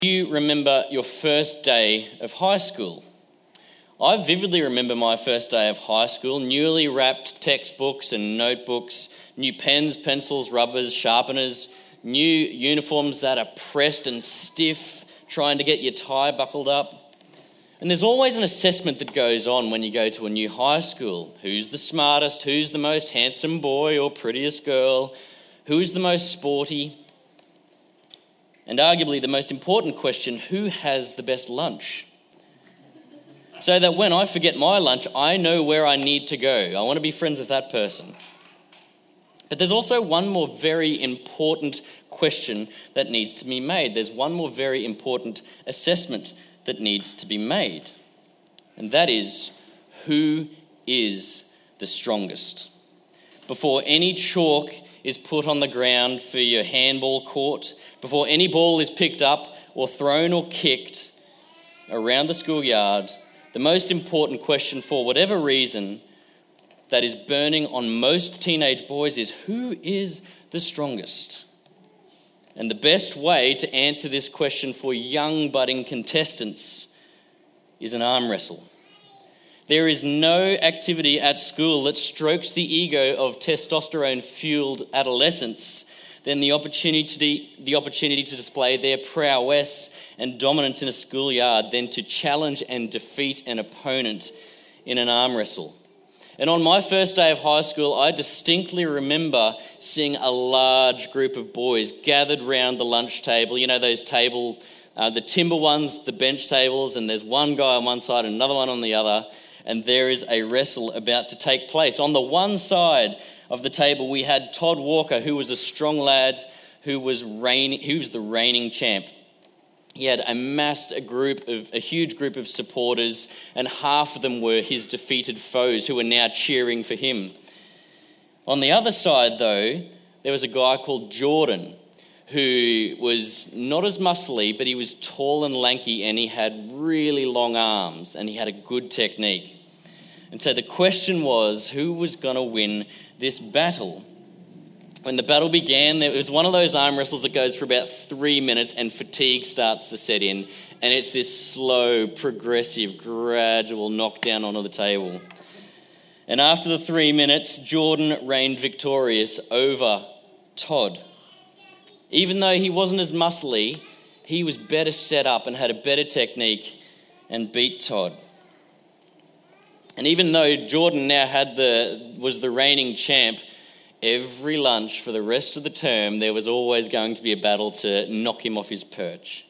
You remember your first day of high school? I vividly remember my first day of high school, newly wrapped textbooks and notebooks, new pens, pencils, rubbers, sharpeners, new uniforms that are pressed and stiff, trying to get your tie buckled up. And there's always an assessment that goes on when you go to a new high school. Who's the smartest? Who's the most handsome boy or prettiest girl? Who's the most sporty? And arguably the most important question, who has the best lunch? So that when I forget my lunch, I know where I need to go. I want to be friends with that person. But there's also one more very important question that needs to be made. There's one more very important assessment that needs to be made. And that is, who is the strongest? Before any chalk is put on the ground for your handball court, before any ball is picked up or thrown or kicked around the schoolyard, the most important question for whatever reason that is burning on most teenage boys is, who is the strongest? And the best way to answer this question for young budding contestants is an arm wrestle. There is no activity at school that strokes the ego of testosterone-fueled adolescents than the opportunity to display their prowess and dominance in a schoolyard than to challenge and defeat an opponent in an arm wrestle. And on my first day of high school, I distinctly remember seeing a large group of boys gathered round the lunch table. You know those the timber ones, the bench tables, and there's one guy on one side and another one on the other, and there is a wrestle about to take place. On the one side of the table, we had Todd Walker, who was a strong lad, who was the reigning champ. He had amassed a huge group of supporters, and half of them were his defeated foes who were now cheering for him. On the other side, though, there was a guy called Jordan, who was not as muscly, but he was tall and lanky, and he had really long arms, and he had a good technique. And so the question was, who was going to win this battle? When the battle began, it was one of those arm wrestles that goes for about 3 minutes and fatigue starts to set in, and it's this slow, progressive, gradual knockdown onto the table. And after the 3 minutes, Jordan reigned victorious over Todd. Even though he wasn't as muscly, he was better set up and had a better technique and beat Todd. And even though Jordan now was the reigning champ, every lunch for the rest of the term, there was always going to be a battle to knock him off his perch.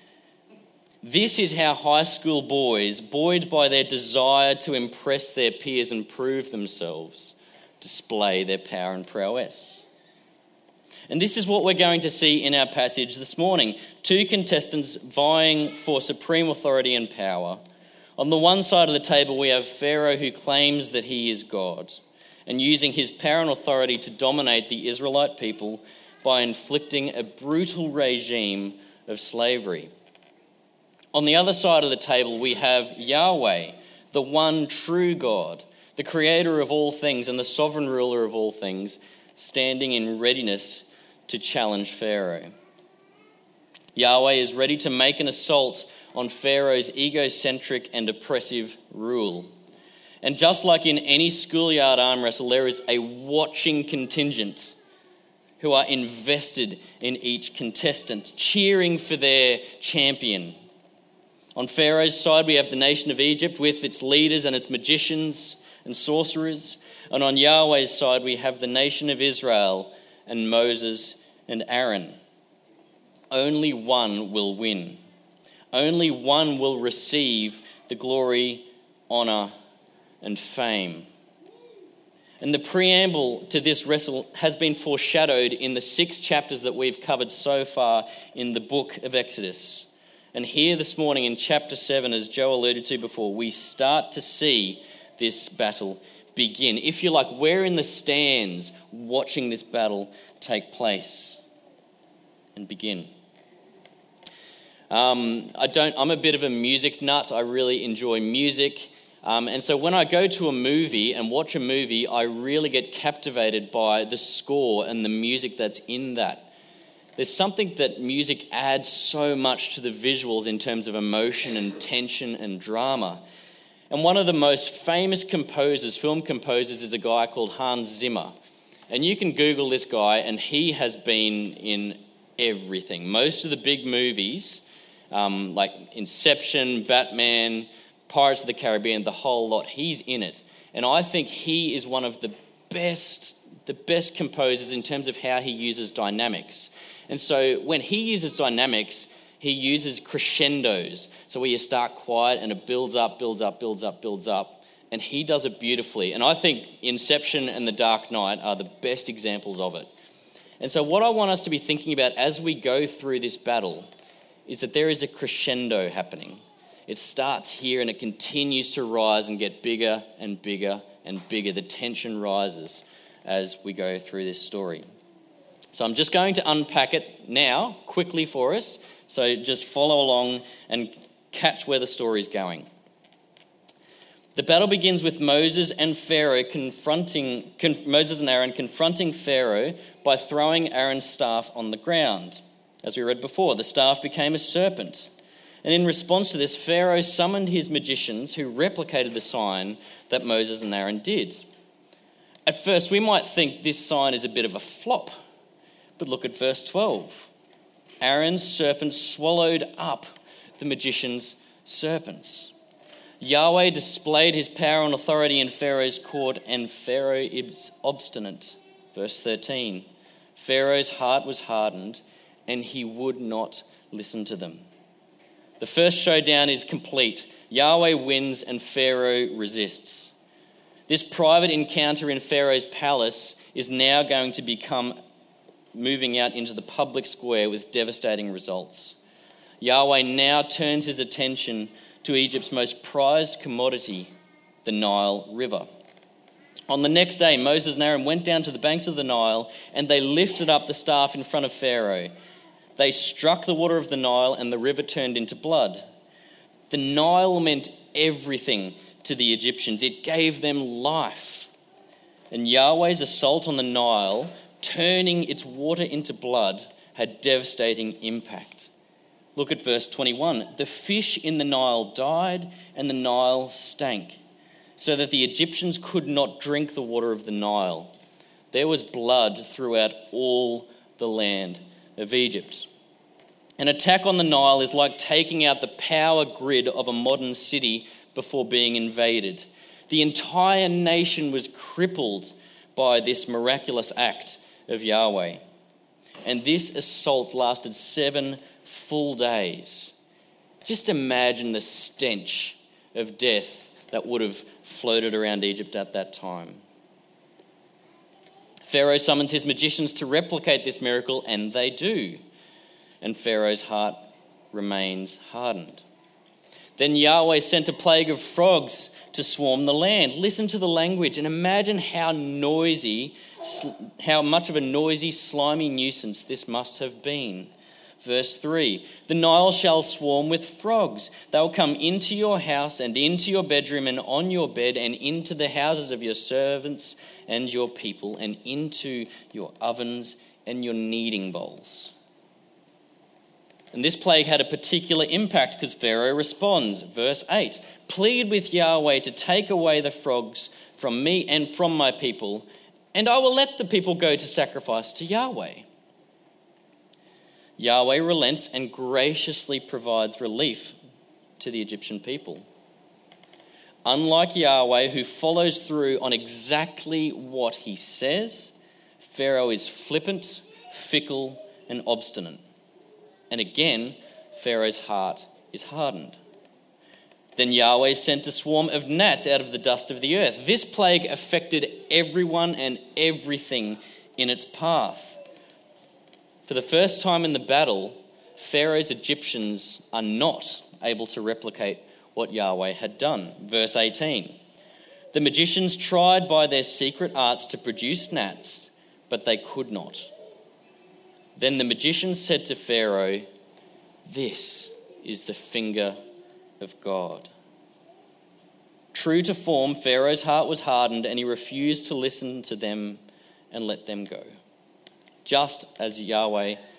This is how high school boys, buoyed by their desire to impress their peers and prove themselves, display their power and prowess. And this is what we're going to see in our passage this morning. Two contestants vying for supreme authority and power. On the one side of the table, we have Pharaoh, who claims that he is God, and using his power and authority to dominate the Israelite people by inflicting a brutal regime of slavery. On the other side of the table, we have Yahweh, the one true God, the creator of all things and the sovereign ruler of all things, standing in readiness to challenge Pharaoh. Yahweh is ready to make an assault on Pharaoh's egocentric and oppressive rule. And just like in any schoolyard arm wrestle, there is a watching contingent who are invested in each contestant, cheering for their champion. On Pharaoh's side, we have the nation of Egypt with its leaders and its magicians and sorcerers. And on Yahweh's side, we have the nation of Israel and Moses and Aaron. Only one will win. Only one will receive the glory, honor, and fame. And the preamble to this wrestle has been foreshadowed in the 6 chapters that we've covered so far in the book of Exodus. And here this morning in chapter 7, as Joe alluded to before, we start to see this battle begin. If you like, we're in the stands watching this battle take place and begin. I'm a bit of a music nut. I really enjoy music. And so when I go to a movie and watch a movie, I really get captivated by the score and the music that's in that. there's something that music adds so much to the visuals in terms of emotion and tension and drama. And one of the most famous composers, film composers, is a guy called Hans Zimmer. And you can Google this guy, and he has been in everything. Most of the big movies, like Inception, Batman, Pirates of the Caribbean, the whole lot, he's in it. And I think he is one of the best composers in terms of how he uses dynamics. And so when he uses dynamics, he uses crescendos. So where you start quiet and it builds up. And he does it beautifully. And I think Inception and The Dark Knight are the best examples of it. And so what I want us to be thinking about as we go through this battle is that there is a crescendo happening. It starts here and it continues to rise and get bigger and bigger and bigger. The tension rises as we go through this story. So I'm just going to unpack it now quickly for us. So just follow along and catch where the story is going. The battle begins with Moses and Aaron confronting Pharaoh by throwing Aaron's staff on the ground. As we read before, the staff became a serpent. And in response to this, Pharaoh summoned his magicians who replicated the sign that Moses and Aaron did. At first, we might think this sign is a bit of a flop, but look at verse 12. Aaron's serpent swallowed up the magicians' serpents. Yahweh displayed his power and authority in Pharaoh's court, and Pharaoh is obstinate. Verse 13. Pharaoh's heart was hardened, and he would not listen to them. The first showdown is complete. Yahweh wins and Pharaoh resists. This private encounter in Pharaoh's palace is now going to become moving out into the public square with devastating results. Yahweh now turns his attention to Egypt's most prized commodity, the Nile River. On the next day, Moses and Aaron went down to the banks of the Nile and they lifted up the staff in front of Pharaoh. They struck the water of the Nile and the river turned into blood. The Nile meant everything to the Egyptians. It gave them life. And Yahweh's assault on the Nile, turning its water into blood, had devastating impact. Look at verse 21. The fish in the Nile died and the Nile stank, so that the Egyptians could not drink the water of the Nile. There was blood throughout all the land of Egypt. An attack on the Nile is like taking out the power grid of a modern city before being invaded. The entire nation was crippled by this miraculous act of Yahweh. And this assault lasted 7 full days. Just imagine the stench of death that would have floated around Egypt at that time. Pharaoh summons his magicians to replicate this miracle, and they do. And Pharaoh's heart remains hardened. Then Yahweh sent a plague of frogs to swarm the land. Listen to the language and imagine how much of a noisy, slimy nuisance this must have been. Verse 3, the Nile shall swarm with frogs. They will come into your house and into your bedroom and on your bed and into the houses of your servants and your people and into your ovens and your kneading bowls. And this plague had a particular impact because Pharaoh responds. Verse 8, plead with Yahweh to take away the frogs from me and from my people, and I will let the people go to sacrifice to Yahweh. Yahweh relents and graciously provides relief to the Egyptian people. Unlike Yahweh, who follows through on exactly what he says, Pharaoh is flippant, fickle, and obstinate. And again, Pharaoh's heart is hardened. Then Yahweh sent a swarm of gnats out of the dust of the earth. This plague affected everyone and everything in its path. For the first time in the battle, Pharaoh's Egyptians are not able to replicate what Yahweh had done. Verse 18, the magicians tried by their secret arts to produce gnats, but they could not. Then the magicians said to Pharaoh, this is the finger of God. True to form, Pharaoh's heart was hardened and he refused to listen to them and let them go, just as Yahweh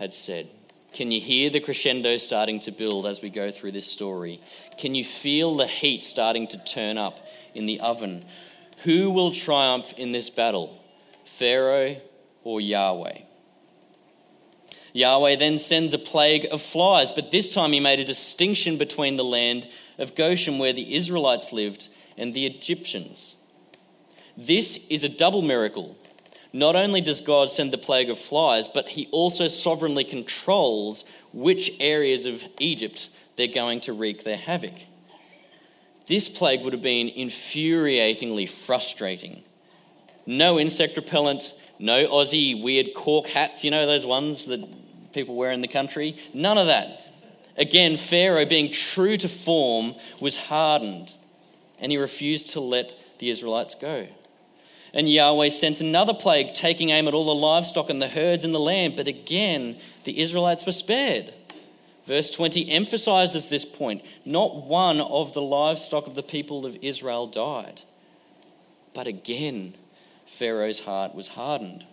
had said. Can you hear the crescendo starting to build as we go through this story? Can you feel the heat starting to turn up in the oven? Who will triumph in this battle, Pharaoh or Yahweh? Yahweh then sends a plague of flies, but this time he made a distinction between the land of Goshen, where the Israelites lived, and the Egyptians. This is a double miracle. Not only does God send the plague of flies, but he also sovereignly controls which areas of Egypt they're going to wreak their havoc. This plague would have been infuriatingly frustrating. No insect repellent, no Aussie weird cork hats, you know those ones that people wear in the country? None of that. Again, Pharaoh, being true to form, was hardened, and he refused to let the Israelites go. And Yahweh sent another plague, taking aim at all the livestock and the herds in the land. But again, the Israelites were spared. Verse 20 emphasizes this point. Not one of the livestock of the people of Israel died. But again, Pharaoh's heart was hardened.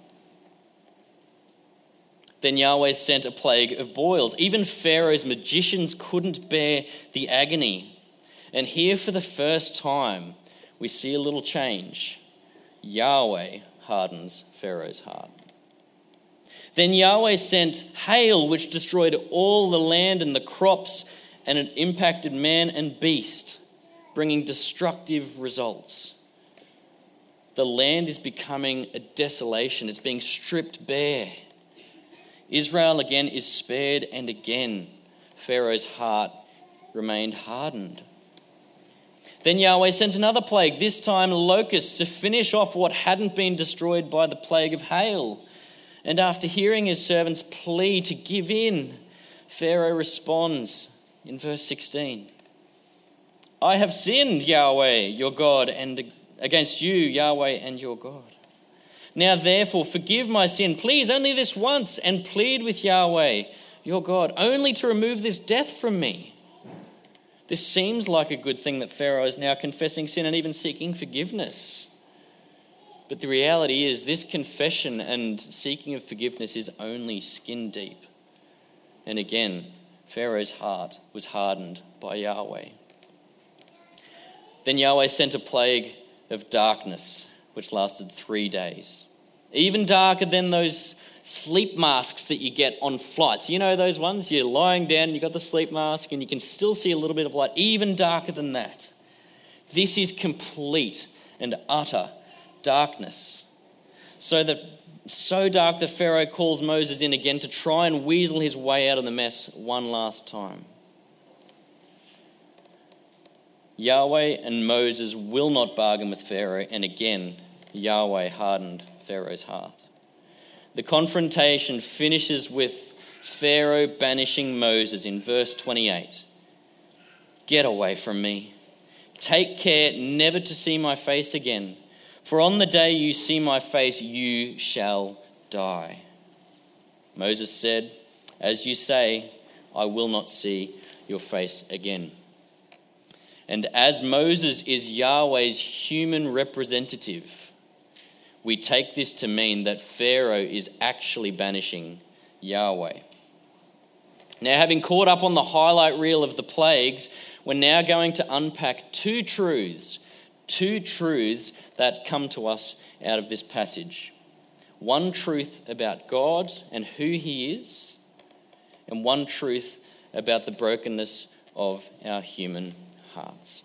Then Yahweh sent a plague of boils. Even Pharaoh's magicians couldn't bear the agony. And here for the first time, we see a little change. Yahweh hardens Pharaoh's heart. Then Yahweh sent hail, which destroyed all the land and the crops, and it impacted man and beast, bringing destructive results. The land is becoming a desolation. It's being stripped bare. Israel again is spared, and again Pharaoh's heart remained hardened. Then Yahweh sent another plague, this time locusts, to finish off what hadn't been destroyed by the plague of hail. And after hearing his servant's plea to give in, Pharaoh responds in verse 16. I have sinned, Yahweh, your God, and against you, Yahweh, and your God. Now therefore forgive my sin, please, only this once, and plead with Yahweh, your God, only to remove this death from me. This seems like a good thing that Pharaoh is now confessing sin and even seeking forgiveness. But the reality is this confession and seeking of forgiveness is only skin deep. And again, Pharaoh's heart was hardened by Yahweh. Then Yahweh sent a plague of darkness, which lasted 3 days. Even darker than those sleep masks that you get on flights. You know those ones? You're lying down and you've got the sleep mask and you can still see a little bit of light. Even darker than that. This is complete and utter darkness. So dark that Pharaoh calls Moses in again to try and weasel his way out of the mess one last time. Yahweh and Moses will not bargain with Pharaoh, and again, Yahweh hardened Pharaoh's heart. The confrontation finishes with Pharaoh banishing Moses in verse 28. Get away from me. Take care never to see my face again, for on the day you see my face, you shall die. Moses said, as you say, I will not see your face again. And as Moses is Yahweh's human representative, we take this to mean that Pharaoh is actually banishing Yahweh. Now, having caught up on the highlight reel of the plagues, we're now going to unpack two truths that come to us out of this passage. One truth about God and who he is, and one truth about the brokenness of our human hearts.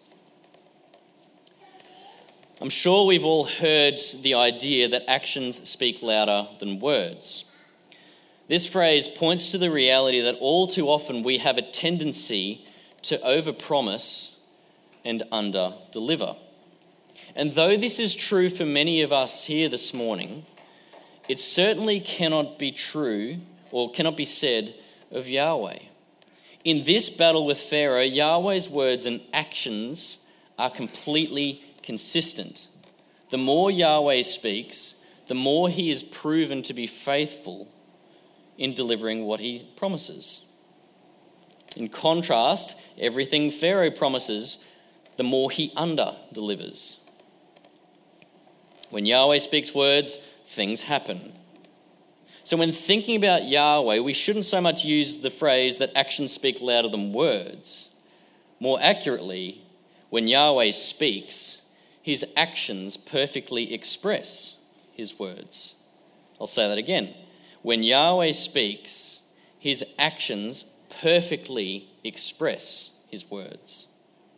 I'm sure we've all heard the idea that actions speak louder than words. This phrase points to the reality that all too often we have a tendency to overpromise and underdeliver. And though this is true for many of us here this morning, it certainly cannot be true or cannot be said of Yahweh. In this battle with Pharaoh, Yahweh's words and actions are completely consistent. The more Yahweh speaks, the more he is proven to be faithful in delivering what he promises. In contrast, everything Pharaoh promises, the more he under-delivers. When Yahweh speaks words, things happen. So when thinking about Yahweh, we shouldn't so much use the phrase that actions speak louder than words. More accurately, when Yahweh speaks, his actions perfectly express his words. I'll say that again. When Yahweh speaks, his actions perfectly express his words.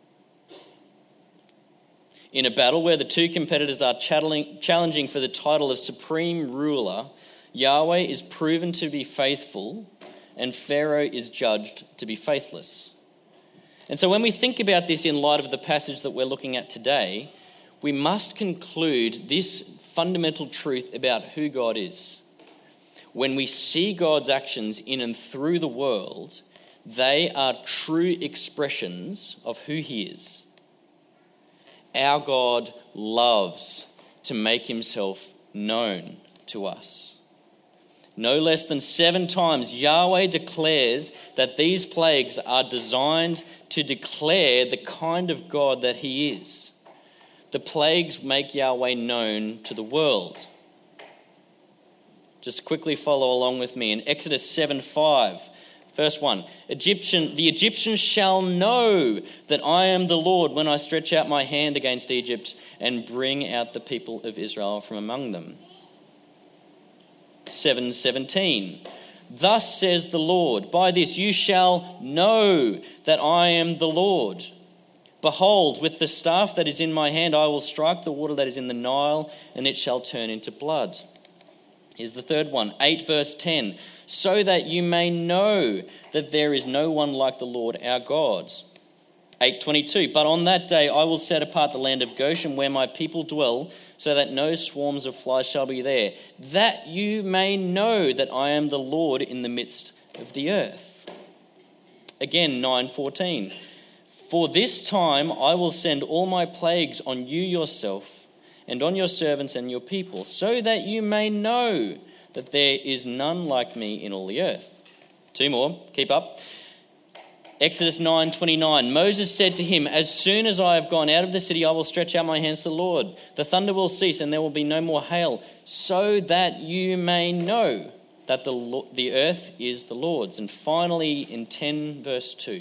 In a battle where the two competitors are challenging for the title of supreme ruler, Yahweh is proven to be faithful and Pharaoh is judged to be faithless. And so when we think about this in light of the passage that we're looking at today, we must conclude this fundamental truth about who God is. When we see God's actions in and through the world, they are true expressions of who he is. Our God loves to make himself known to us. No less than 7 times, Yahweh declares that these plagues are designed to declare the kind of God that he is. The plagues make Yahweh known to the world. Just quickly follow along with me in Exodus 7:5. Verse 1, the Egyptians shall know that I am the Lord when I stretch out my hand against Egypt and bring out the people of Israel from among them. 7:17, thus says the Lord, by this you shall know that I am the Lord. Behold, with the staff that is in my hand, I will strike the water that is in the Nile, and it shall turn into blood. Here's the third one, 8 verse 10. So that you may know that there is no one like the Lord our God. 8:22. But on that day I will set apart the land of Goshen where my people dwell, so that no swarms of flies shall be there. That you may know that I am the Lord in the midst of the earth. Again, 9:14. For this time I will send all my plagues on you yourself and on your servants and your people, so that you may know that there is none like me in all the earth. 2 more, keep up. Exodus 9:29. Moses said to him, as soon as I have gone out of the city, I will stretch out my hands to the Lord. The thunder will cease and there will be no more hail, so that you may know that the earth is the Lord's. And finally, in 10 verse 2.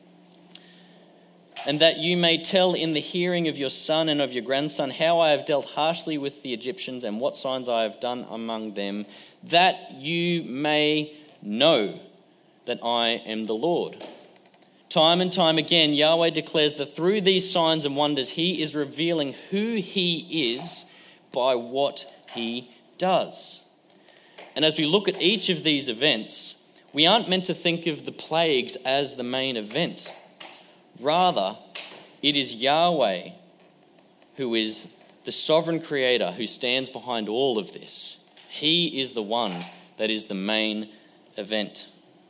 And that you may tell in the hearing of your son and of your grandson how I have dealt harshly with the Egyptians and what signs I have done among them, that you may know that I am the Lord. Time and time again, Yahweh declares that through these signs and wonders, he is revealing who he is by what he does. And as we look at each of these events, we aren't meant to think of the plagues as the main event. Rather, it is Yahweh who is the sovereign creator who stands behind all of this. He is the one that is the main event.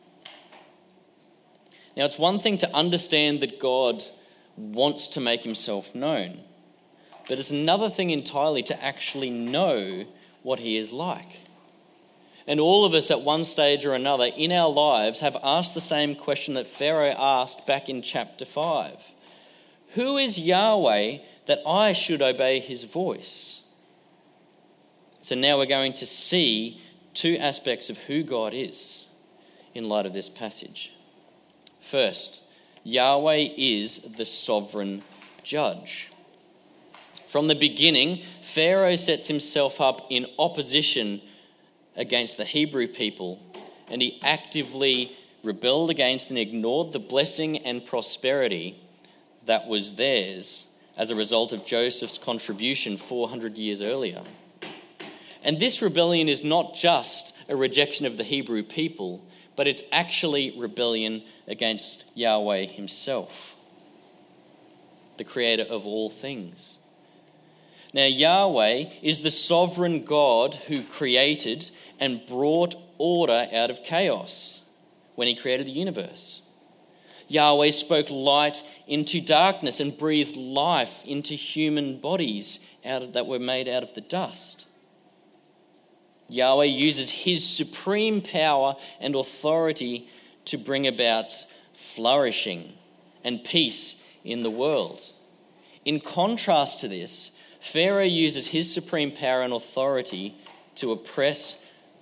Now, it's one thing to understand that God wants to make himself known, but it's another thing entirely to actually know what he is like. And all of us at one stage or another in our lives have asked the same question that Pharaoh asked back in chapter 5. Who is Yahweh that I should obey his voice? So now we're going to see 2 aspects of who God is in light of this passage. First, Yahweh is the sovereign judge. From the beginning, Pharaoh sets himself up in opposition against the Hebrew people, and he actively rebelled against and ignored the blessing and prosperity that was theirs as a result of Joseph's contribution 400 years earlier. And this rebellion is not just a rejection of the Hebrew people, but it's actually rebellion against Yahweh himself, the creator of all things. Now, Yahweh is the sovereign God who created and brought order out of chaos when he created the universe. Yahweh spoke light into darkness and breathed life into human bodies that were made out of the dust. Yahweh uses his supreme power and authority to bring about flourishing and peace in the world. In contrast to this, Pharaoh uses his supreme power and authority to oppress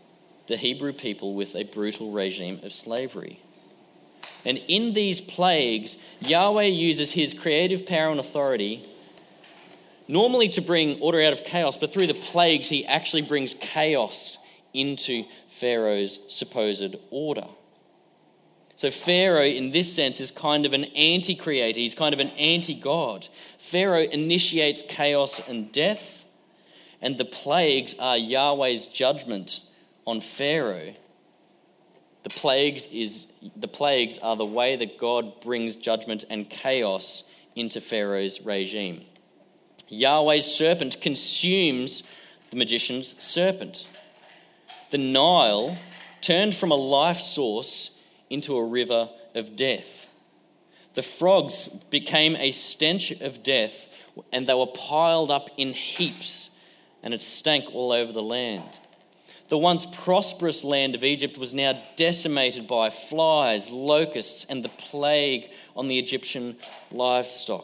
the Hebrew people with a brutal regime of slavery. And in these plagues, Yahweh uses his creative power and authority normally to bring order out of chaos, but through the plagues, he actually brings chaos into Pharaoh's supposed order. So Pharaoh, in this sense, is kind of an anti-creator. He's kind of an anti-God. Pharaoh initiates chaos and death, and the plagues are Yahweh's judgment on Pharaoh. The plagues are the way that God brings judgment and chaos into Pharaoh's regime. Yahweh's serpent consumes the magician's serpent. The Nile turned from a life source into a river of death. The frogs became a stench of death, and they were piled up in heaps, and it stank all over the land. The once prosperous land of Egypt was now decimated by flies, locusts, and the plague on the Egyptian livestock.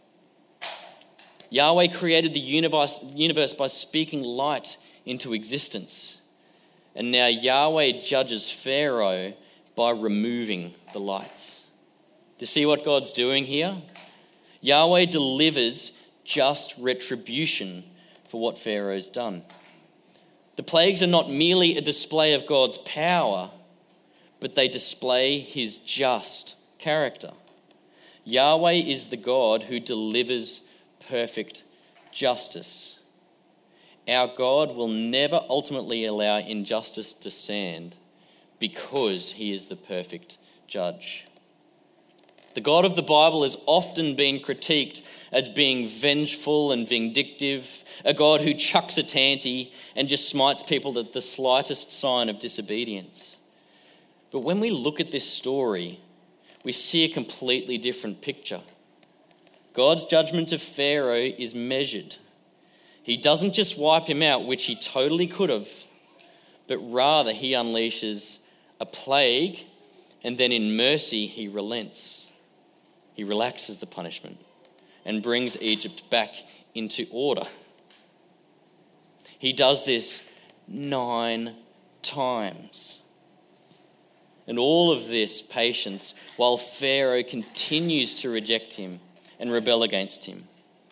Yahweh created the universe by speaking light into existence. And now Yahweh judges Pharaoh by removing the lights. Do you see what God's doing here? Yahweh delivers just retribution for what Pharaoh's done. The plagues are not merely a display of God's power, but they display his just character. Yahweh is the God who delivers perfect justice. Our God will never ultimately allow injustice to stand because he is the perfect judge. The God of the Bible has often been critiqued as being vengeful and vindictive, a God who chucks a tanty and just smites people at the slightest sign of disobedience. But when we look at this story, we see a completely different picture. God's judgment of Pharaoh is measured. He doesn't just wipe him out, which he totally could have, but rather he unleashes a plague, and then in mercy he relents. He relaxes the punishment and brings Egypt back into order. He does this 9 times. And all of this patience while Pharaoh continues to reject him and rebel against him.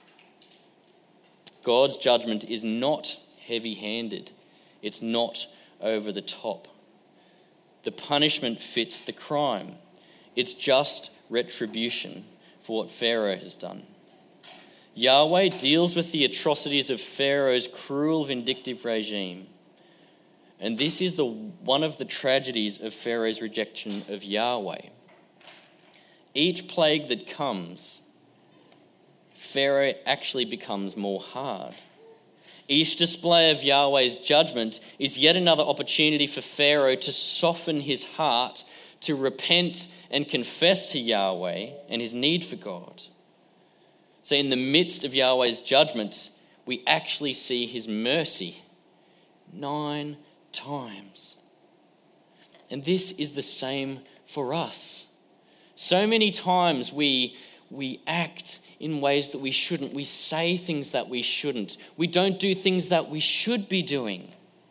God's judgment is not heavy-handed. It's not over the top. The punishment fits the crime. It's just retribution for what Pharaoh has done. Yahweh deals with the atrocities of Pharaoh's cruel, vindictive regime. And this is one of the tragedies of Pharaoh's rejection of Yahweh. Each plague that comes, Pharaoh actually becomes more hard. Each display of Yahweh's judgment is yet another opportunity for Pharaoh to soften his heart, to repent and confess to Yahweh and his need for God. So in the midst of Yahweh's judgment, we actually see his mercy 9 times. And this is the same for us. So many times we act in ways that we shouldn't. We say things that we shouldn't. We don't do things that we should be doing.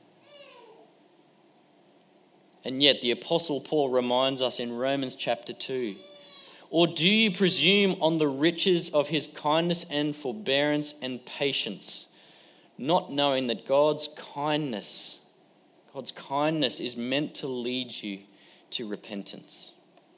And yet the Apostle Paul reminds us in Romans chapter 2, or do you presume on the riches of his kindness and forbearance and patience, not knowing that God's kindness is meant to lead you to repentance?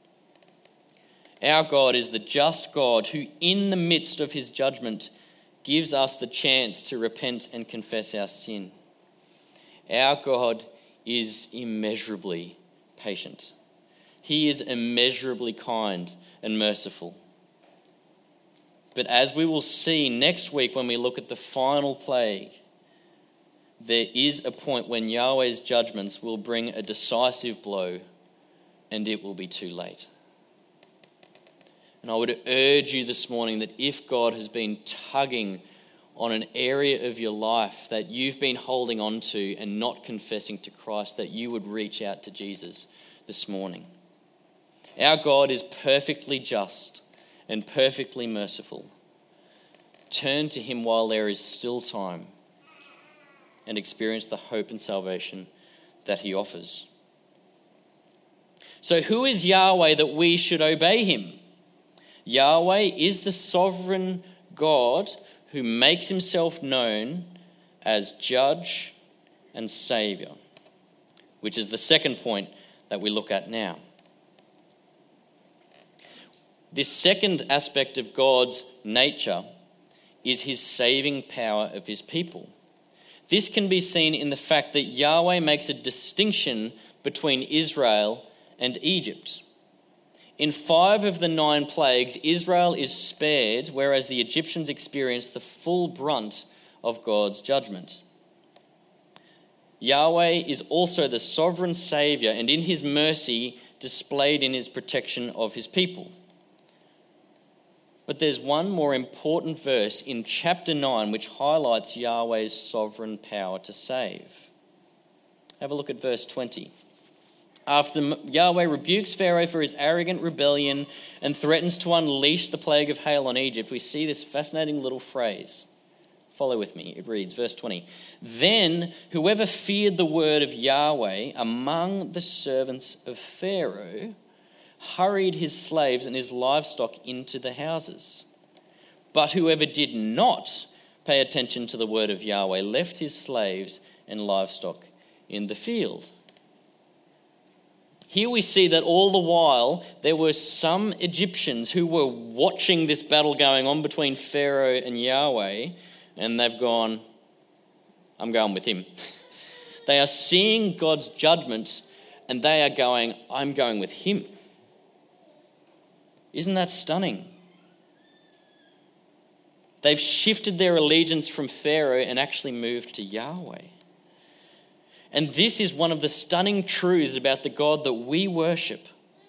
Our God is the just God who, in the midst of his judgment, gives us the chance to repent and confess our sin. Our God is immeasurably patient. He is immeasurably kind and merciful. But as we will see next week when we look at the final plague, there is a point when Yahweh's judgments will bring a decisive blow and it will be too late. And I would urge you this morning that if God has been tugging on an area of your life that you've been holding on to and not confessing to Christ, that you would reach out to Jesus this morning. Our God is perfectly just and perfectly merciful. Turn to him while there is still time and experience the hope and salvation that he offers. So who is Yahweh that we should obey him? Yahweh is the sovereign God who makes himself known as judge and saviour, which is the second point that we look at now. This second aspect of God's nature is his saving power of his people. This can be seen in the fact that Yahweh makes a distinction between Israel and Egypt. In 5 of the 9 plagues, Israel is spared, whereas the Egyptians experience the full brunt of God's judgment. Yahweh is also the sovereign saviour, and in his mercy displayed in his protection of his people. But there's one more important verse in chapter 9 which highlights Yahweh's sovereign power to save. Have a look at verse 20. After Yahweh rebukes Pharaoh for his arrogant rebellion and threatens to unleash the plague of hail on Egypt, we see this fascinating little phrase. Follow with me. It reads, verse 20. Then whoever feared the word of Yahweh among the servants of Pharaoh hurried his slaves and his livestock into the houses. But whoever did not pay attention to the word of Yahweh left his slaves and livestock in the field. Here we see that all the while there were some Egyptians who were watching this battle going on between Pharaoh and Yahweh, and they've gone, I'm going with him. They are seeing God's judgment and they are going, I'm going with him. Isn't that stunning? They've shifted their allegiance from Pharaoh and actually moved to Yahweh. And this is one of the stunning truths about the God that we worship.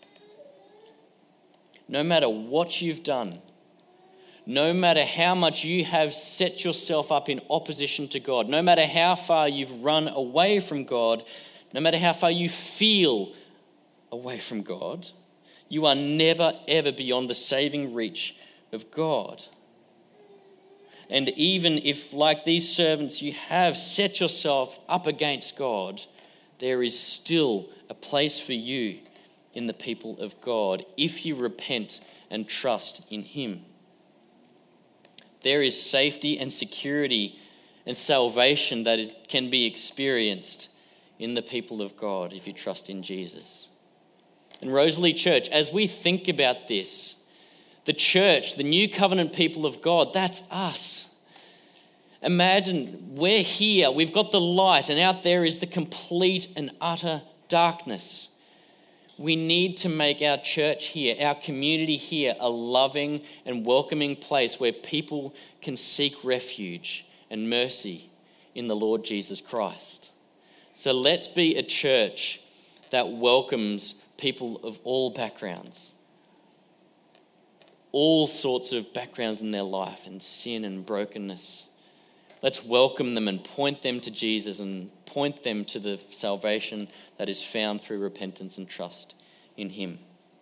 No matter what you've done, no matter how much you have set yourself up in opposition to God, no matter how far you've run away from God, no matter how far you feel away from God, you are never, ever beyond the saving reach of God. And even if, like these servants, you have set yourself up against God, there is still a place for you in the people of God if you repent and trust in him. There is safety and security and salvation that can be experienced in the people of God if you trust in Jesus. And Rosalie Church, as we think about this, the church, the new covenant people of God, that's us. Imagine we're here, we've got the light, and out there is the complete and utter darkness. We need to make our church here, our community here, a loving and welcoming place where people can seek refuge and mercy in the Lord Jesus Christ. So let's be a church that welcomes people of all backgrounds, all sorts of backgrounds in their life, and sin and brokenness. Let's welcome them and point them to Jesus and point them to the salvation that is found through repentance and trust in him.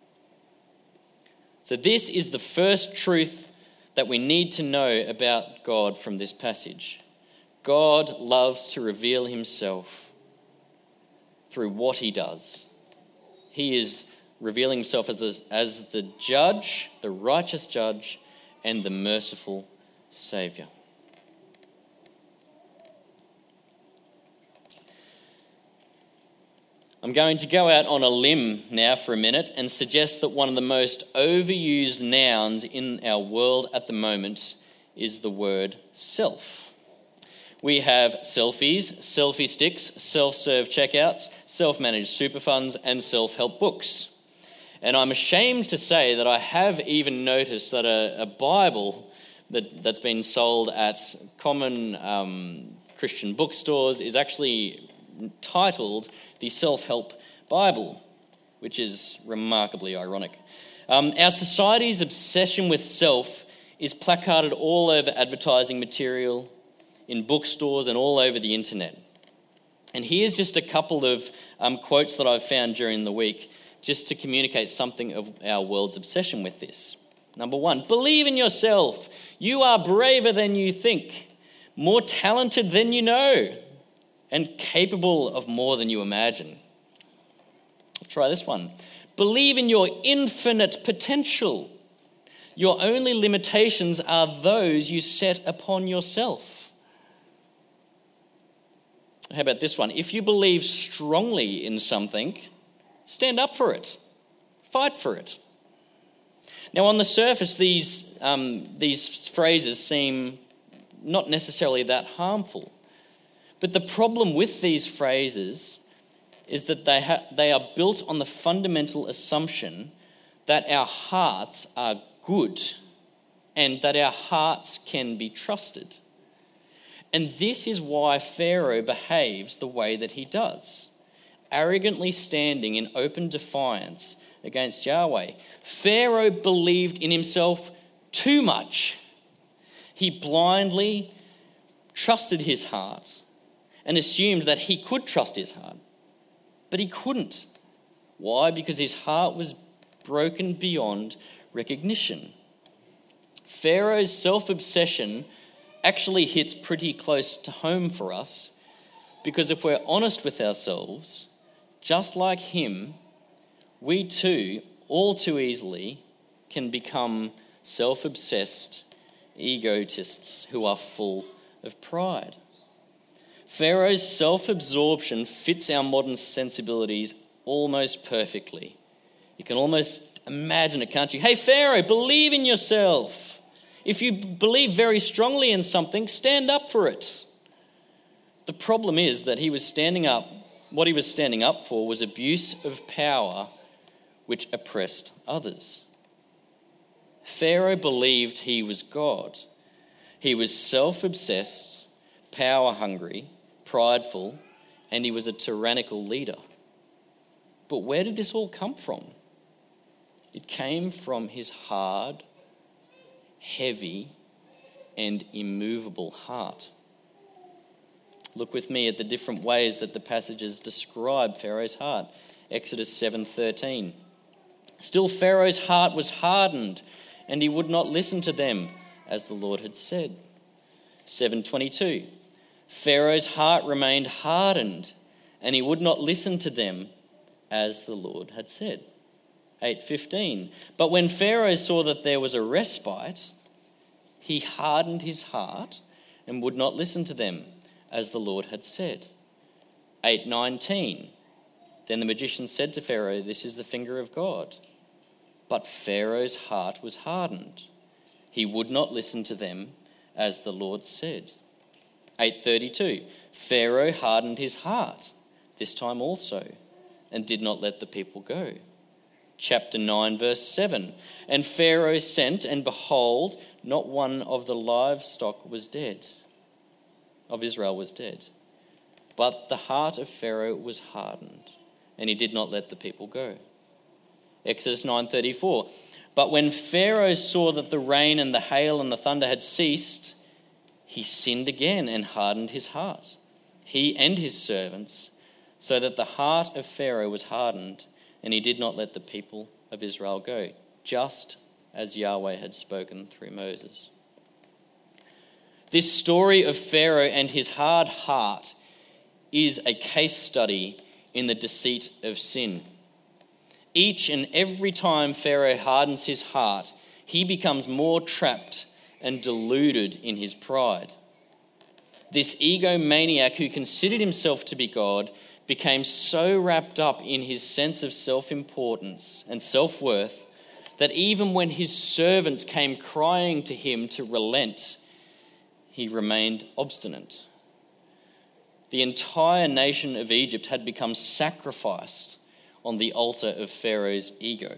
So this is the first truth that we need to know about God from this passage. God loves to reveal himself through what he does. He is revealing himself as the judge, the righteous judge, and the merciful Saviour. I'm going to go out on a limb now for a minute and suggest that one of the most overused nouns in our world at the moment is the word self. We have selfies, selfie sticks, self-serve checkouts, self-managed super funds, and self-help books. And I'm ashamed to say that I have even noticed that a Bible that's been sold at common Christian bookstores is actually titled the Self-Help Bible, which is remarkably ironic. Our society's obsession with self is placarded all over advertising material, in bookstores and all over the internet. And here's just a couple of quotes that I've found during the week just to communicate something of our world's obsession with this. Number 1, believe in yourself. You are braver than you think, more talented than you know, and capable of more than you imagine. Try this one. Believe in your infinite potential. Your only limitations are those you set upon yourself. How about this one? If you believe strongly in something, stand up for it. Fight for it. Now, on the surface, these phrases seem not necessarily that harmful. But the problem with these phrases is that they are built on the fundamental assumption that our hearts are good and that our hearts can be trusted. And this is why Pharaoh behaves the way that he does, arrogantly standing in open defiance against Yahweh. Pharaoh believed in himself too much. He blindly trusted his heart and assumed that he could trust his heart. But he couldn't. Why? Because his heart was broken beyond recognition. Pharaoh's self-obsession actually hits pretty close to home for us, because if we're honest with ourselves, just like him, we too, all too easily, can become self-obsessed egotists who are full of pride. Pharaoh's self-absorption fits our modern sensibilities almost perfectly. You can almost imagine it, can't you? Hey, Pharaoh, believe in yourself. If you believe very strongly in something, stand up for it. The problem is that what he was standing up for was abuse of power which oppressed others. Pharaoh believed he was God. He was self-obsessed, power-hungry, prideful, and he was a tyrannical leader. But where did this all come from? It came from his hard, heavy, and immovable heart. Look with me at the different ways that the passages describe Pharaoh's heart. Exodus 7:13. Still Pharaoh's heart was hardened, and he would not listen to them, as the Lord had said. 7:22. Pharaoh's heart remained hardened, and he would not listen to them, as the Lord had said. 8:15. But when Pharaoh saw that there was a respite, he hardened his heart and would not listen to them, as the Lord had said. 8:19. Then the magician said to Pharaoh, "This is the finger of God." But Pharaoh's heart was hardened. He would not listen to them, as the Lord said. 8:32. Pharaoh hardened his heart, this time also, and did not let the people go. Chapter 9, verse 7. And Pharaoh sent, and behold, not one of the livestock was dead, of Israel was dead. But the heart of Pharaoh was hardened, and he did not let the people go. Exodus 9:34. But when Pharaoh saw that the rain and the hail and the thunder had ceased, he sinned again and hardened his heart, he and his servants, so that the heart of Pharaoh was hardened, and he did not let the people of Israel go, just as Yahweh had spoken through Moses. This story of Pharaoh and his hard heart is a case study in the deceit of sin. Each and every time Pharaoh hardens his heart, he becomes more trapped and deluded in his pride. This egomaniac who considered himself to be God became so wrapped up in his sense of self-importance and self-worth that even when his servants came crying to him to relent, he remained obstinate. The entire nation of Egypt had become sacrificed on the altar of Pharaoh's ego.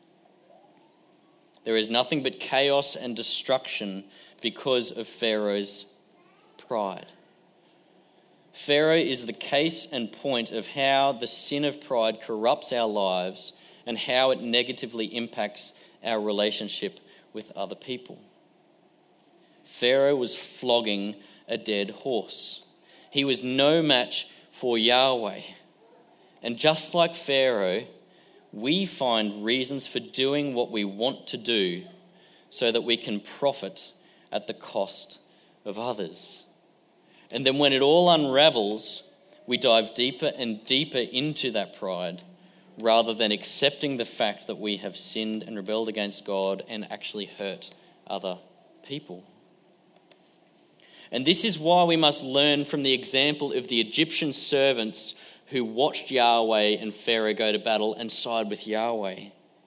There is nothing but chaos and destruction because of Pharaoh's pride. Pharaoh is the case and point of how the sin of pride corrupts our lives and how it negatively impacts our relationship with other people. Pharaoh was flogging a dead horse. He was no match for Yahweh. And just like Pharaoh, we find reasons for doing what we want to do so that we can profit at the cost of others. And then when it all unravels, we dive deeper and deeper into that pride rather than accepting the fact that we have sinned and rebelled against God and actually hurt other people. And this is why we must learn from the example of the Egyptian servants who watched Yahweh and Pharaoh go to battle and side with Yahweh.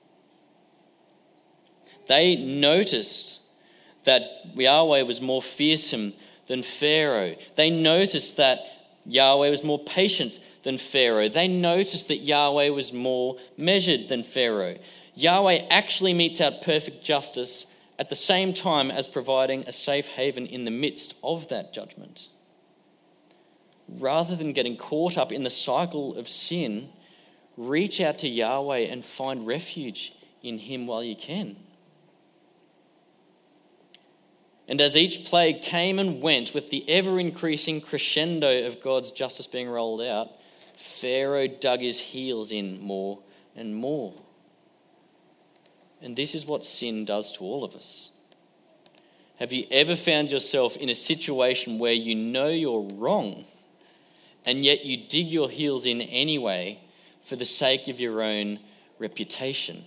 They noticed that Yahweh was more fearsome than Pharaoh. They noticed that Yahweh was more patient than Pharaoh. They noticed that Yahweh was more measured than Pharaoh. Yahweh actually metes out perfect justice at the same time as providing a safe haven in the midst of that judgment. Rather than getting caught up in the cycle of sin, reach out to Yahweh and find refuge in him while you can. And as each plague came and went with the ever-increasing crescendo of God's justice being rolled out, Pharaoh dug his heels in more and more. And this is what sin does to all of us. Have you ever found yourself in a situation where you know you're wrong, and yet you dig your heels in anyway for the sake of your own reputation?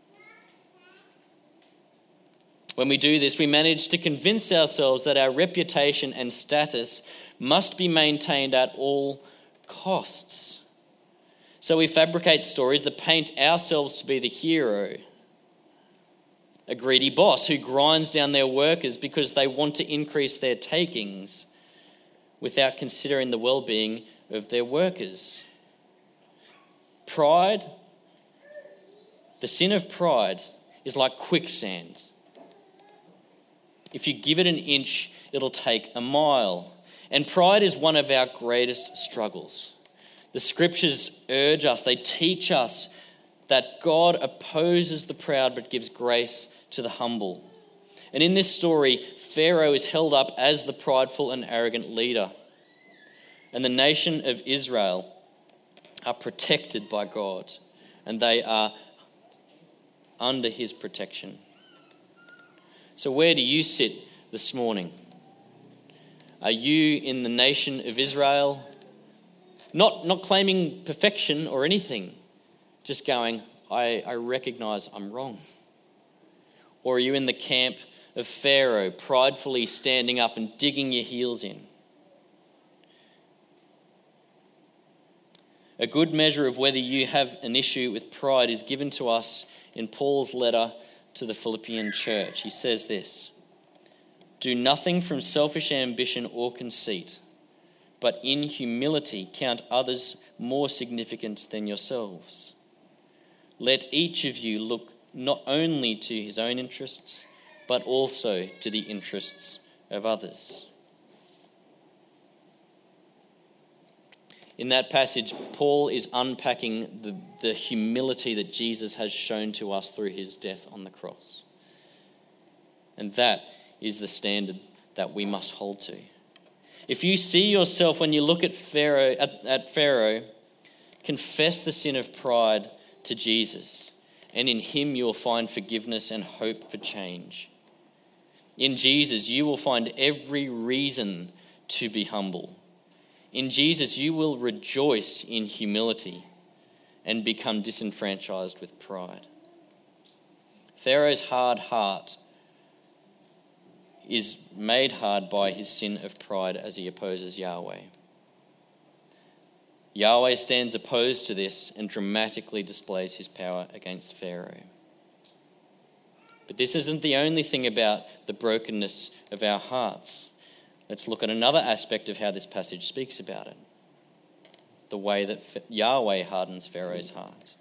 When we do this, we manage to convince ourselves that our reputation and status must be maintained at all costs. So we fabricate stories that paint ourselves to be the hero. A greedy boss who grinds down their workers because they want to increase their takings without considering the well-being of their workers. Pride, the sin of pride, is like quicksand. If you give it an inch, it'll take a mile. And pride is one of our greatest struggles. The scriptures urge us, they teach us that God opposes the proud but gives grace to the humble. And in this story, Pharaoh is held up as the prideful and arrogant leader. And the nation of Israel are protected by God, and they are under his protection. So where do you sit this morning? Are you in the nation of Israel? Not claiming perfection or anything, just going, I recognize I'm wrong. Or are you in the camp of Pharaoh, pridefully standing up and digging your heels in? A good measure of whether you have an issue with pride is given to us in Paul's letter to the Philippian church. He says this: "Do nothing from selfish ambition or conceit, but in humility count others more significant than yourselves. Let each of you look not only to his own interests, but also to the interests of others." In that passage, Paul is unpacking the humility that Jesus has shown to us through his death on the cross. And that is the standard that we must hold to. If you see yourself when you look at Pharaoh, confess the sin of pride to Jesus, and in him you will find forgiveness and hope for change. In Jesus, you will find every reason to be humble. In Jesus, you will rejoice in humility and become disenfranchised with pride. Pharaoh's hard heart is made hard by his sin of pride as he opposes Yahweh. Yahweh stands opposed to this and dramatically displays his power against Pharaoh. But this isn't the only thing about the brokenness of our hearts. Let's look at another aspect of how this passage speaks about it. The way that Yahweh hardens Pharaoh's heart.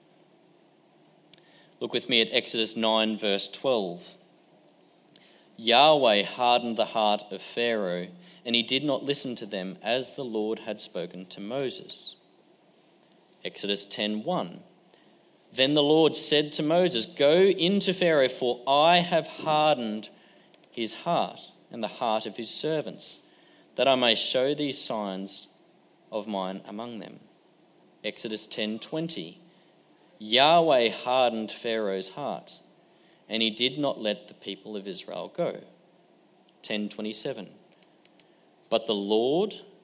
Look with me at Exodus 9 verse 12. Yahweh hardened the heart of Pharaoh, and he did not listen to them as the Lord had spoken to Moses. Exodus 10:1. Then the Lord said to Moses, "Go into Pharaoh, for I have hardened his heart and the heart of his servants, that I may show these signs of mine among them." Exodus 10:20. Yahweh hardened Pharaoh's heart, and he did not let the people of Israel go. 10:27. But the Lord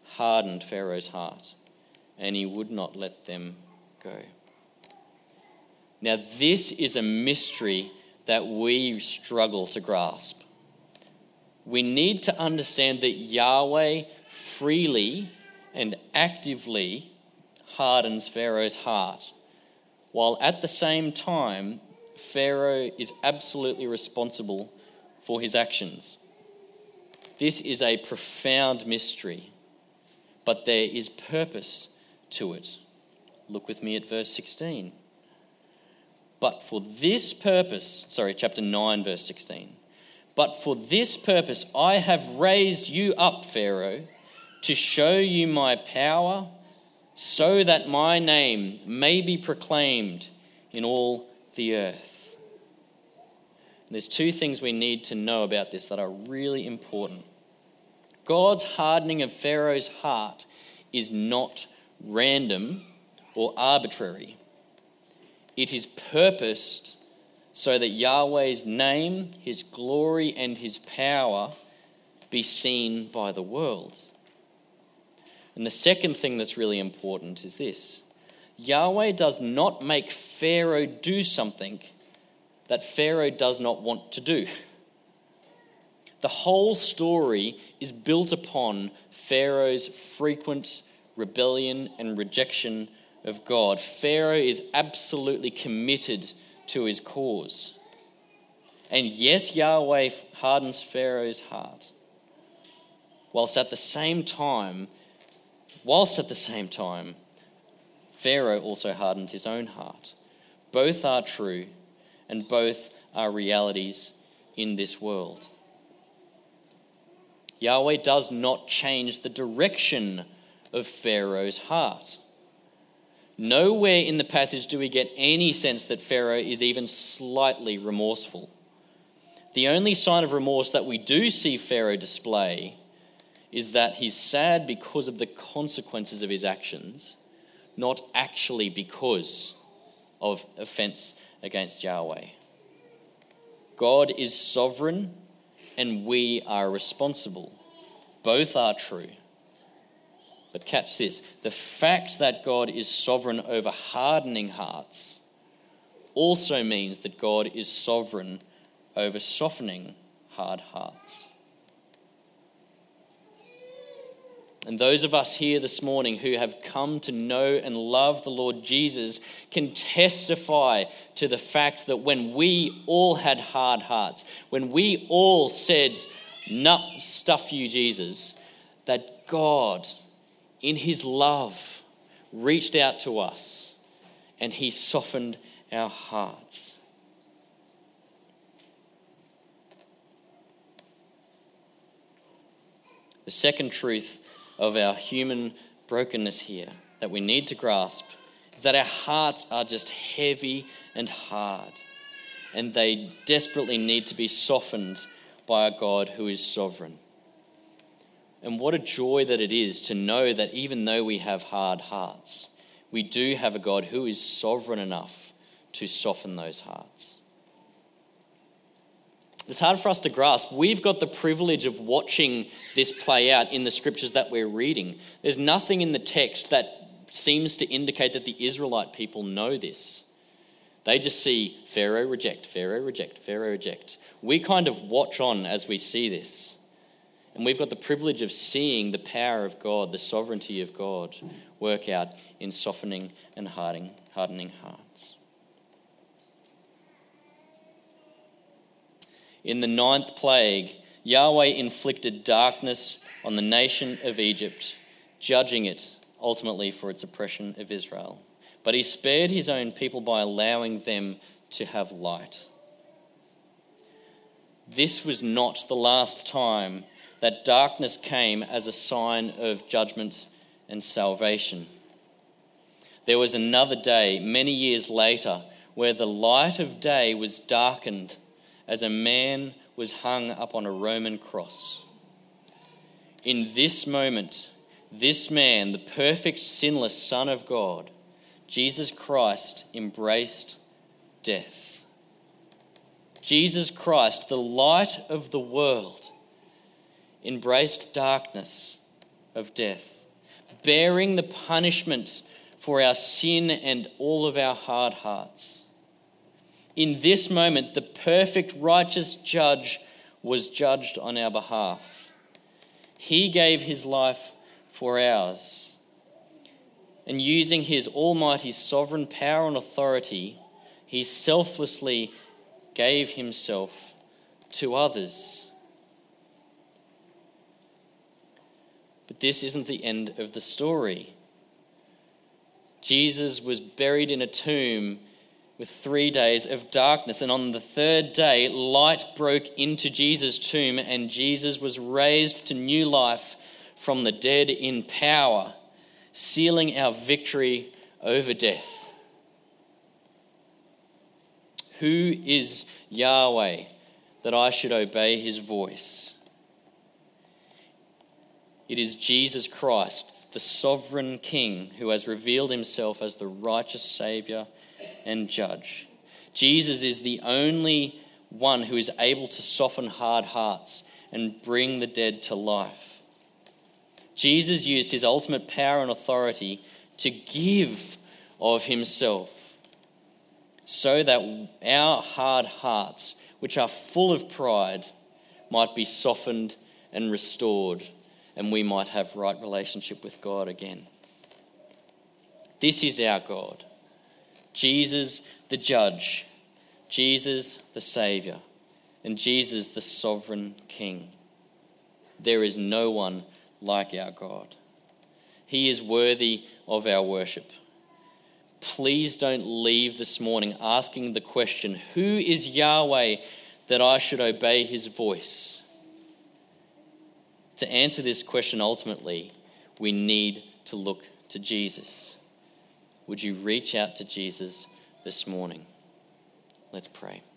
hardened Pharaoh's heart, and he would not let them go. Now, this is a mystery that we struggle to grasp. We need to understand that Yahweh freely and actively hardens Pharaoh's heart, while at the same time, Pharaoh is absolutely responsible for his actions. This is a profound mystery, but there is purpose to it. Look with me at verse 16. But for this purpose, chapter 9, verse 16. But for this purpose I have raised you up, Pharaoh, to show you my power, so that my name may be proclaimed in all the earth. And there's two things we need to know about this that are really important. God's hardening of Pharaoh's heart is not random or arbitrary. It is purposed so that Yahweh's name, his glory, and his power be seen by the world. And the second thing that's really important is this. Yahweh does not make Pharaoh do something that Pharaoh does not want to do. The whole story is built upon Pharaoh's frequent rebellion and rejection of God. Pharaoh is absolutely committed to his cause. And yes, Yahweh hardens Pharaoh's heart, whilst at the same time, Pharaoh also hardens his own heart. Both are true, and both are realities in this world. Yahweh does not change the direction of Pharaoh's heart. Nowhere in the passage do we get any sense that Pharaoh is even slightly remorseful. The only sign of remorse that we do see Pharaoh display is that he's sad because of the consequences of his actions, not actually because of offense against Yahweh. God is sovereign and we are responsible. Both are true. But catch this, the fact that God is sovereign over hardening hearts also means that God is sovereign over softening hard hearts. And those of us here this morning who have come to know and love the Lord Jesus can testify to the fact that when we all had hard hearts, when we all said, "No, stuff you, Jesus," that God, in his love, reached out to us and he softened our hearts. The second truth of our human brokenness here that we need to grasp is that our hearts are just heavy and hard, and they desperately need to be softened by a God who is sovereign. And what a joy that it is to know that even though we have hard hearts, we do have a God who is sovereign enough to soften those hearts. It's hard for us to grasp. We've got the privilege of watching this play out in the scriptures that we're reading. There's nothing in the text that seems to indicate that the Israelite people know this. They just see Pharaoh reject, Pharaoh reject, Pharaoh reject. We kind of watch on as we see this. And we've got the privilege of seeing the power of God, the sovereignty of God, work out in softening and hardening hearts. In the 9th plague, Yahweh inflicted darkness on the nation of Egypt, judging it ultimately for its oppression of Israel. But he spared his own people by allowing them to have light. This was not the last time that darkness came as a sign of judgment and salvation. There was another day, many years later, where the light of day was darkened as a man was hung up on a Roman cross. In this moment, this man, the perfect, sinless Son of God, Jesus Christ, embraced death. Jesus Christ, the light of the world, embraced darkness of death bearing the punishment for our sin and all of our hard hearts. In this moment, the perfect righteous judge was judged on our behalf. He gave his life for ours. And using his almighty sovereign power and authority, he selflessly gave himself to others. But this isn't the end of the story. Jesus was buried in a tomb with 3 days of darkness, and on the third day, light broke into Jesus' tomb, and Jesus was raised to new life from the dead in power, sealing our victory over death. Who is Yahweh that I should obey his voice? It is Jesus Christ, the sovereign King, who has revealed himself as the righteous Saviour and Judge. Jesus is the only one who is able to soften hard hearts and bring the dead to life. Jesus used his ultimate power and authority to give of himself so that our hard hearts, which are full of pride, might be softened and restored, and we might have right relationship with God again. This is our God. Jesus the Judge, Jesus the Saviour, and Jesus the Sovereign King. There is no one like our God. He is worthy of our worship. Please don't leave this morning asking the question, who is Yahweh that I should obey his voice? To answer this question ultimately, we need to look to Jesus. Would you reach out to Jesus this morning? Let's pray.